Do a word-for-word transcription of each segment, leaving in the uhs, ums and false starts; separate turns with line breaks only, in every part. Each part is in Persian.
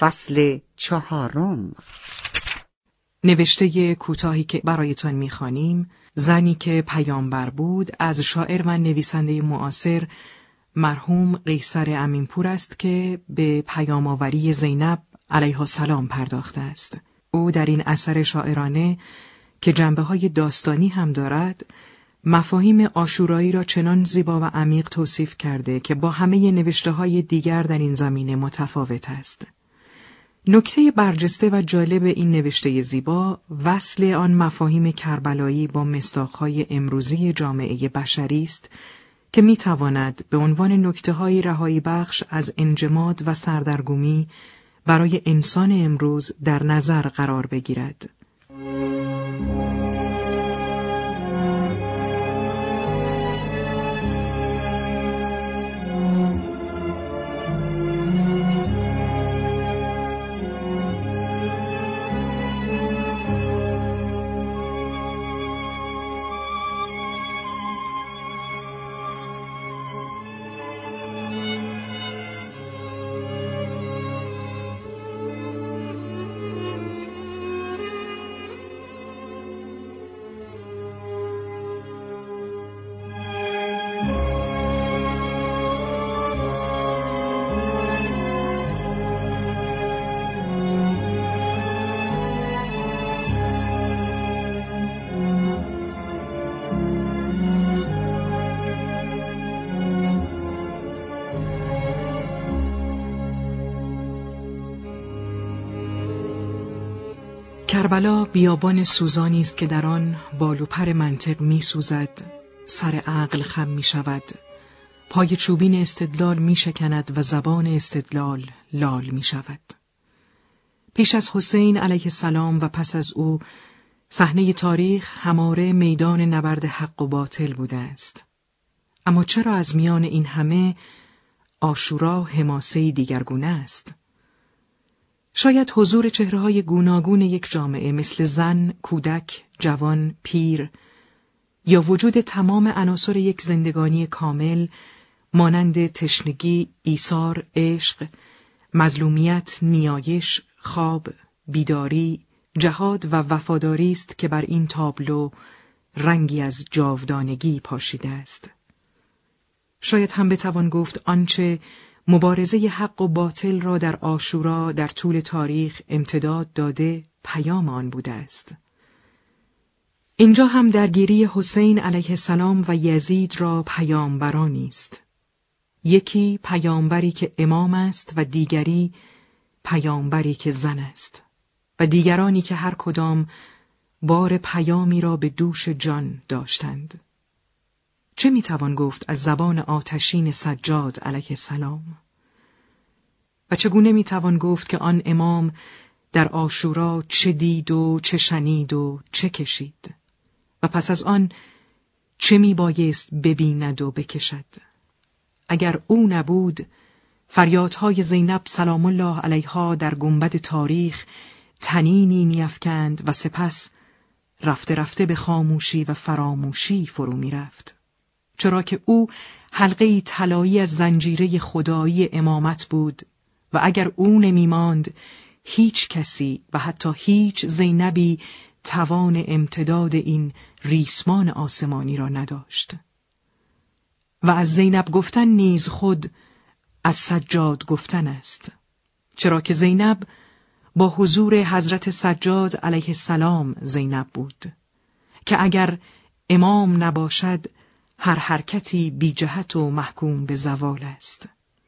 فصل چهارم.
نوشته کوتاهی که برایتان می‌خوانیم، زنی که پیامبر بود، از شاعر و نویسنده معاصر مرحوم قیصر امینپور است که به پیام‌آوری زینب علیها السلام پرداخته است. او در این اثر شاعرانه که جنبه‌های داستانی هم دارد، مفاهیم عاشورایی را چنان زیبا و عمیق توصیف کرده که با همه نوشته‌های دیگر در این زمینه متفاوت است. نکته برجسته و جالب این نوشته زیبا، وصل آن مفاهیم کربلایی با مصداق‌های امروزی جامعه بشری است که می‌تواند به عنوان نکته‌های رهایی بخش از انجماد و سردرگمی برای انسان امروز در نظر قرار بگیرد. کربلا بیابان سوزانی است که در آن بال و پر منطق می سوزد، سر عقل خم می شود، پای چوبین استدلال می شکند و زبان استدلال لال می شود. پیش از حسین علیه السلام و پس از او، صحنه تاریخ هماره میدان نبرد حق و باطل بوده است. اما چرا از میان این همه عاشورا حماسه‌ای دیگرگونه است؟ شاید حضور چهره‌های گوناگون یک جامعه مثل زن، کودک، جوان، پیر، یا وجود تمام عناصر یک زندگانی کامل مانند تشنگی، ایثار، عشق، مظلومیت، نیایش، خواب، بیداری، جهاد و وفاداری است که بر این تابلو رنگی از جاودانگی پاشیده است. شاید هم بتوان گفت آنچه مبارزه حق و باطل را در عاشورا در طول تاریخ امتداد داده پیام آن بوده است. اینجا هم درگیری حسین علیه السلام و یزید را پیامبرانی است. یکی پیامبری که امام است و دیگری پیامبری که زن است و دیگرانی که هر کدام بار پیامی را به دوش جان داشتند. چه میتوان گفت از زبان آتشین سجاد علیه السلام؟ و چگونه میتوان گفت که آن امام در عاشورا چه دید و چه شنید و چه کشید و پس از آن چه میبایست ببیند و بکشد؟ اگر او نبود، فریادهای زینب سلام الله علیها در گنبد تاریخ طنینی میافکند و سپس رفته رفته به خاموشی و فراموشی فرو میرفت. چرا که او حلقه طلایی از زنجیره خدایی امامت بود و اگر او نمیماند، هیچ کسی و حتی هیچ زینبی توان امتداد این ریسمان آسمانی را نداشت. و از زینب گفتن نیز خود از سجاد گفتن است، چرا که زینب با حضور حضرت سجاد علیه السلام زینب بود که اگر امام نباشد هر حرکتی بی جهت و محکوم به زوال است.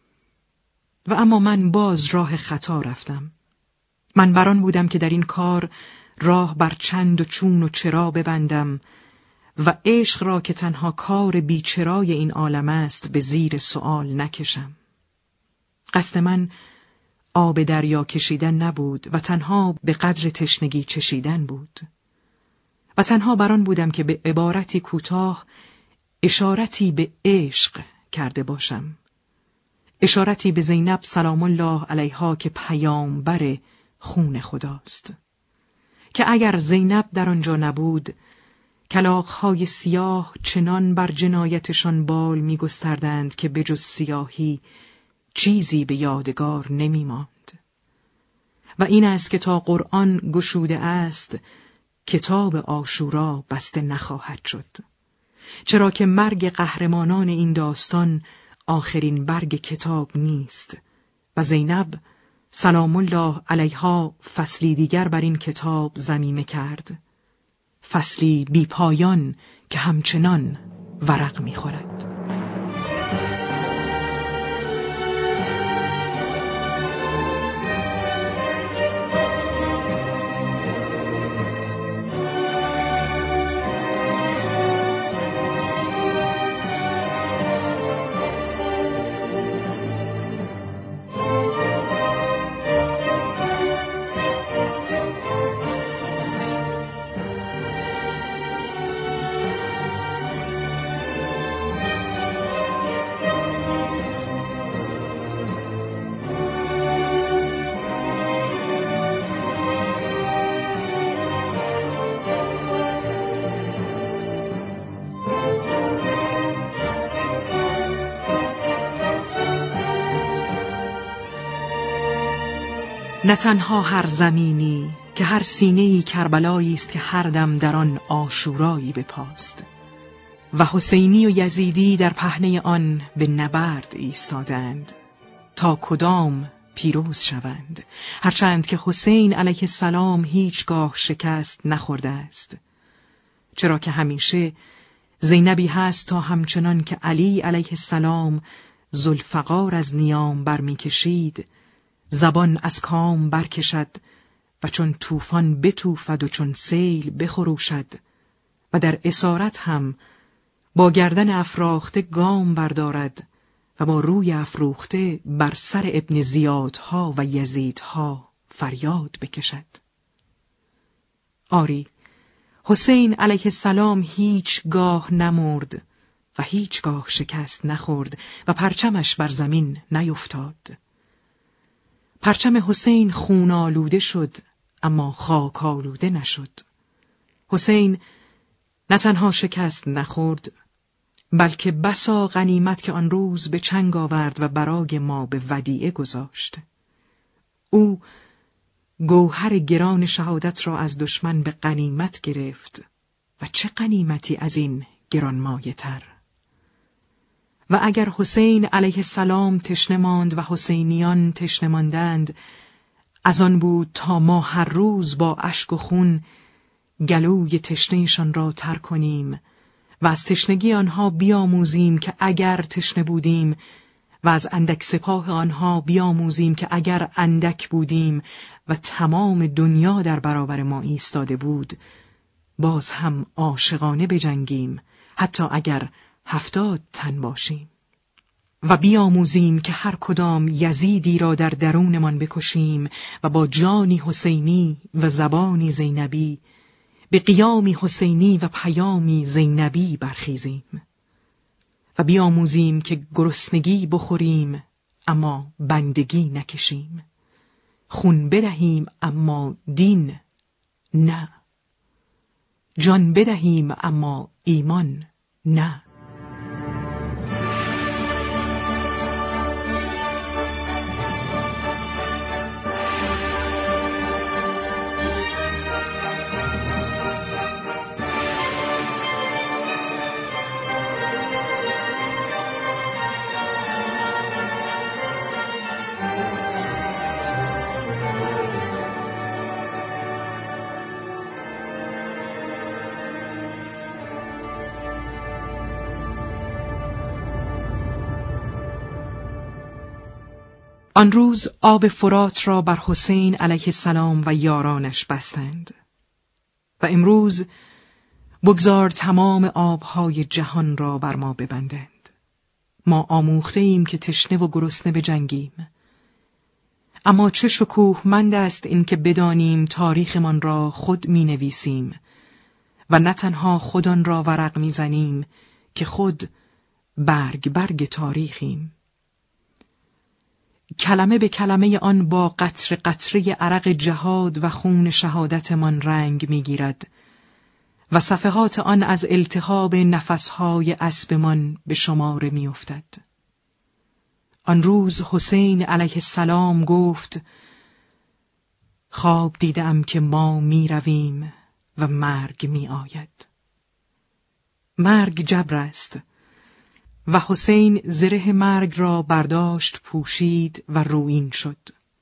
و اما من باز راه خطا رفتم. من بران بودم که در این کار راه بر چند و چون و چرا ببندم و عشق را که تنها کار بیچرای این عالم است به زیر سؤال نکشم. قصد من آب دریا کشیدن نبود و تنها به قدر تشنگی چشیدن بود و تنها بران بودم که به عبارتی کوتاه اشارتی به عشق کرده باشم، اشارتی به زینب سلام الله علیها که پیامبر خون خداست، که اگر زینب در آنجا نبود، کلاغ‌های سیاه چنان بر جنایتشان بال می‌گستردند که بجز سیاهی چیزی به یادگار نمی‌ماند. و این است که تا قرآن گشوده است کتاب عاشورا بسته نخواهد شد، چرا که مرگ قهرمانان این داستان آخرین برگ کتاب نیست و زینب سلام الله علیها فصلی دیگر بر این کتاب ضمیمه کرد، فصلی بی پایان که همچنان ورق می‌خورد. نه تنها هر زمینی که هر سینه‌ای کربلایی است که هر دم در آن عاشورایی بپاست و حسینی و یزیدی در پهنه آن به نبرد ایستادند تا کدام پیروز شوند، هرچند که حسین علیه السلام هیچگاه شکست نخورده است، چرا که همیشه زینبی هست تا همچنان که علی علیه السلام ذوالفقار از نیام برمی کشید زبان از کام برکشد و چون طوفان بتوفد و چون سیل بخروشد و در اسارت هم با گردن افراخته گام بردارد و با روی افروخته بر سر ابن زیادها و یزیدها فریاد بکشد. آری، حسین علیه السلام هیچگاه نمرد و هیچگاه شکست نخورد و پرچمش بر زمین نیفتاد. پرچم حسین خون آلوده شد اما خاک آلوده نشد. حسین نه تنها شکست نخورد بلکه بسا غنیمت که آن روز به چنگ آورد و برای ما به ودیعه گذاشت. او گوهر گران شهادت را از دشمن به غنیمت گرفت و چه غنیمتی از این گرانمایه تر. و اگر حسین علیه السلام تشنه ماند و حسینیان تشنه ماندند، از آن بود تا ما هر روز با اشک و خون گلوی تشنهشان را تر کنیم و از تشنگی آنها بیاموزیم که اگر تشنه بودیم و از اندک سپاه آنها بیاموزیم که اگر اندک بودیم و تمام دنیا در برابر ما ایستاده بود باز هم عاشقانه بجنگیم، حتی اگر هفتاد تن باشیم، و بیاموزیم که هر کدام یزیدی را در درونمان بکشیم و با جانی حسینی و زبانی زینبی به قیامی حسینی و پیامی زینبی برخیزیم و بیاموزیم که گرسنگی بخوریم اما بندگی نکشیم، خون بدهیم اما دین نه، جان بدهیم اما ایمان نه. آن روز آب فرات را بر حسین علیه السلام و یارانش بستند و امروز بگذار تمام آبهای جهان را بر ما ببندند. ما آموخته ایم که تشنه و گرسنه بجنگیم، اما چه شکوهمند است این که بدانیم تاریخمان را خود می نویسیم و نه تنها خود آن را ورق می زنیم که خود برگ برگ تاریخیم. کلمه به کلمه آن با قطره قطره عرق جهاد و خون شهادتمان رنگ می‌گیرد و صفحات آن از التهاب نفسهای اسبمان به شماره می‌افتد. آن روز حسین علیه السلام گفت: خواب دیدم که ما می رویم و مرگ می آید. مرگ جبر است و حسین زره مرگ را برداشت پوشید و رویین شد.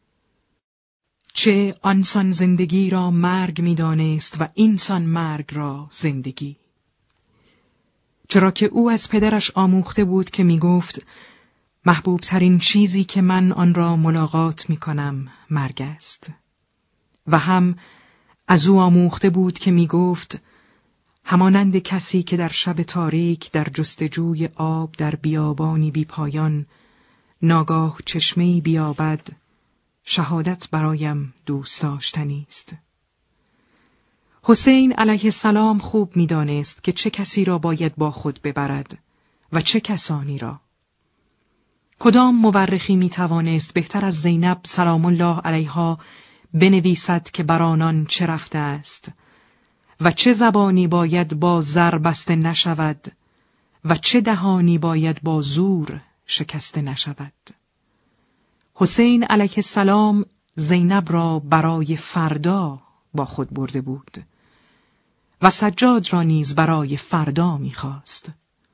چه آنسان زندگی را مرگ می دانست و اینسان مرگ را زندگی. چرا که او از پدرش آموخته بود که می گفت محبوب ترین چیزی که من آن را ملاقات می کنم مرگ است. و هم از او آموخته بود که می گفت همانند کسی که در شب تاریک در جستجوی آب در بیابانی بی پایان ناگاه چشمه‌ای بیابد، شهادت برایم دوست داشتنی است. حسین علیه السلام خوب می دانست که چه کسی را باید با خود ببرد و چه کسانی را. کدام مورخی می توانست بهتر از زینب سلام الله علیها بنویسد که بر آنان چه رفته است و چه زبانی باید با زر بسته نشود و چه دهانی باید با زور شکسته نشود. حسین علیه السلام زینب را برای فردا با خود برده بود و سجاد را نیز برای فردا می‌خواست.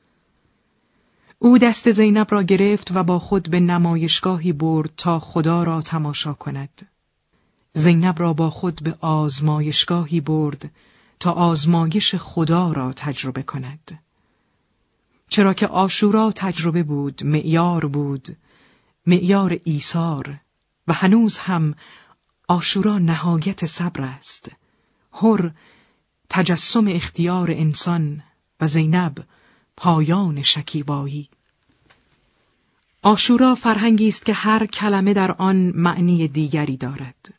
او دست زینب را گرفت و با خود به نمایشگاهی برد تا خدا را تماشا کند. زینب را با خود به آزمایشگاهی برد تا آزمایش خدا را تجربه کند. چرا که عاشورا تجربه بود، معیار بود، معیار ایثار، و هنوز هم عاشورا نهایت صبر است. حر تجسم اختیار انسان و زینب پایان شکیبایی. عاشورا فرهنگی است که هر کلمه در آن معنی دیگری دارد.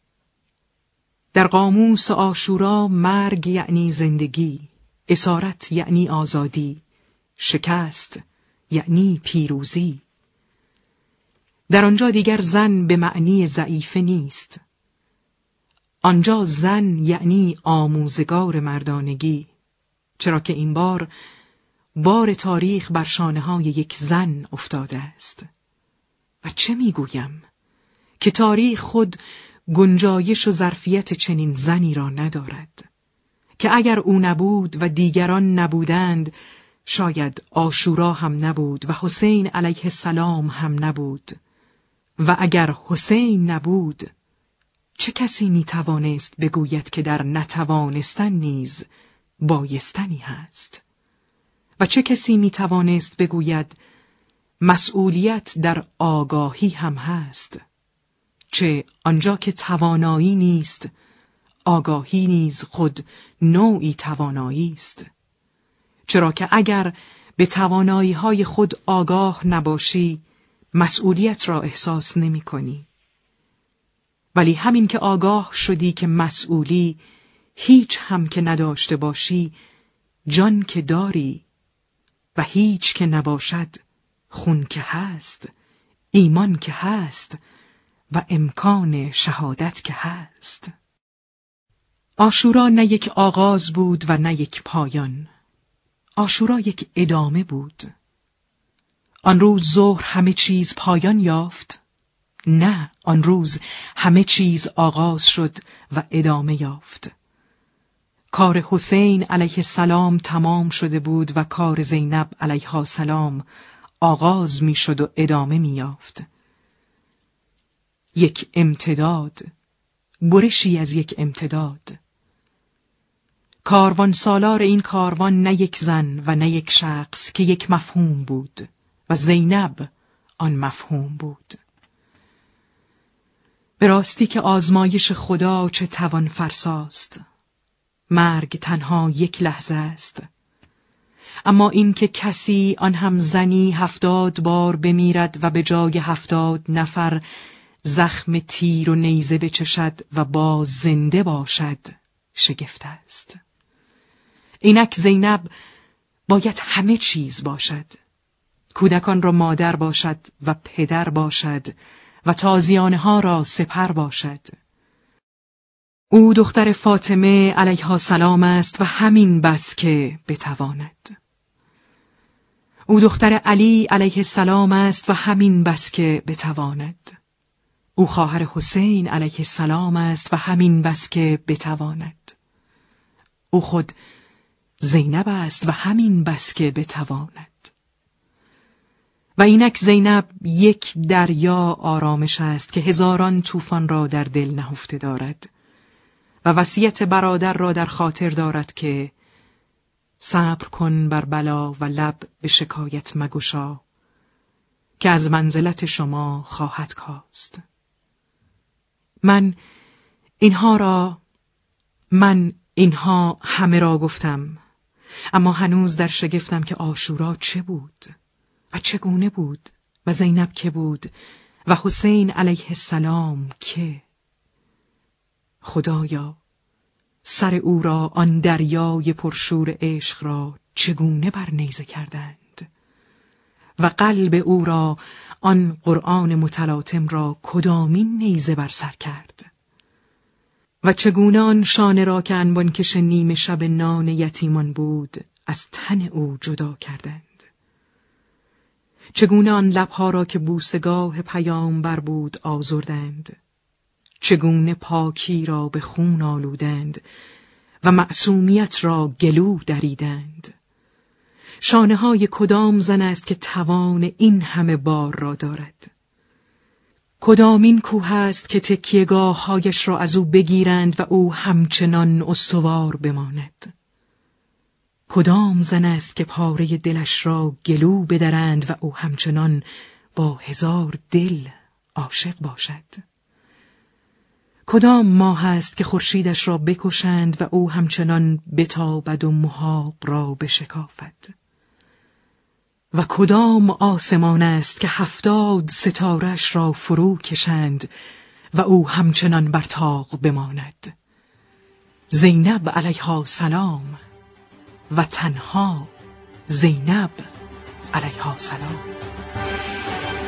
در قاموس عاشورا مرگ یعنی زندگی، اسارت یعنی آزادی، شکست یعنی پیروزی. در آنجا دیگر زن به معنی ضعیفه نیست. آنجا زن یعنی آموزگار مردانگی، چرا که این بار بار تاریخ بر شانه‌های یک زن افتاده است. و چه میگویم که تاریخ خود گنجایش و ظرفیت چنین زنی را ندارد، که اگر او نبود و دیگران نبودند شاید عاشورا هم نبود و حسین علیه السلام هم نبود. و اگر حسین نبود چه کسی می توانست بگوید که در نتوانستن نیز بایستنی هست؟ و چه کسی می توانست بگوید مسئولیت در آگاهی هم هست؟ چه آنجا که توانایی نیست، آگاهی نیز خود نوعی توانایی است. چرا که اگر به توانایی‌های خود آگاه نباشی، مسئولیت را احساس نمی کنی. ولی همین که آگاه شدی که مسئولی، هیچ هم که نداشته باشی، جان که داری، و هیچ که نباشد، خون که هست، ایمان که هست و امکان شهادت که هست. عاشورا نه یک آغاز بود و نه یک پایان. عاشورا یک ادامه بود. آن روز ظهر همه چیز پایان یافت؟ نه، آن روز همه چیز آغاز شد و ادامه یافت. کار حسین علیه السلام تمام شده بود و کار زینب علیها السلام آغاز می شد و ادامه می یافت. یک امتداد، برشی از یک امتداد. کاروان سالار این کاروان نه یک زن و نه یک شخص که یک مفهوم بود و زینب آن مفهوم بود. به راستی که آزمایش خدا چه توان فرساست. مرگ تنها یک لحظه است، اما این که کسی آن هم زنی هفتاد بار بمیرد و به جای هفتاد نفر زخم تیر و نیزه بچشد و باز زنده باشد شگفت است. اینک زینب باید همه چیز باشد. کودکان را مادر باشد و پدر باشد و تازیانه ها را سپر باشد. او دختر فاطمه علیها السلام است و همین بس که بتواند. او دختر علی علیه السلام است و همین بس که بتواند. او خواهر حسین علیه السلام است و همین بس که بتواند. او خود زینب است و همین بس که بتواند. و اینک زینب یک دریا آرامش است که هزاران طوفان را در دل نهفته دارد و وصیت برادر را در خاطر دارد که صبر کن بر بلا و لب به شکایت مگشا که از منزلت شما خواهد کاست. من اینها را من اینها همه را گفتم، اما هنوز در شگفتم که عاشورا چه بود و چگونه بود و زینب که بود و حسین علیه السلام که. خدایا سر او را آن دریای پرشور عشق را چگونه بر نیزه کردند و قلب او را آن قرآن متلاطم را کدامین نیزه بر سر کرد و چگونه آن شانه را که انبانکش نیمه شب نان یتیمان بود از تن او جدا کردند. چگونه آن لبها را که بوسگاه پیامبر بود آزردند، چگونه پاکی را به خون آلودند و معصومیت را گلو دریدند. شانه های کدام زن است که توان این همه بار را دارد؟ کدامین کوه است که تکیهگاه هایش را از او بگیرند و او همچنان استوار بماند؟ کدام زن است که پاره دلش را گلو بدرند و او همچنان با هزار دل عاشق باشد؟ کدام ماه است که خورشیدش را بکشند و او همچنان بتابد و محاق را بشکافد؟ و کدام آسمان است که هفتاد ستاره‌اش را فرو کشند و او همچنان بر طاق بماند؟ زینب علیها سلام و تنها زینب علیها سلام.